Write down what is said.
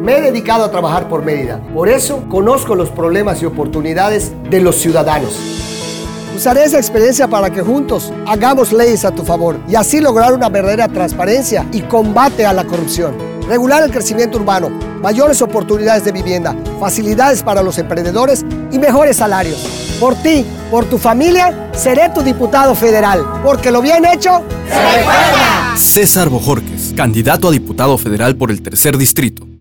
Me he dedicado a trabajar por Mérida. Por eso conozco los problemas y oportunidades de los ciudadanos. Usaré esa experiencia para que juntos hagamos leyes a tu favor y así lograr una verdadera transparencia y combate a la corrupción. Regular el crecimiento urbano, mayores oportunidades de vivienda, facilidades para los emprendedores y mejores salarios. Por ti, por tu familia, seré tu diputado federal, porque lo bien hecho se recuerda. César Bojorquez, candidato a diputado federal por el 3er distrito.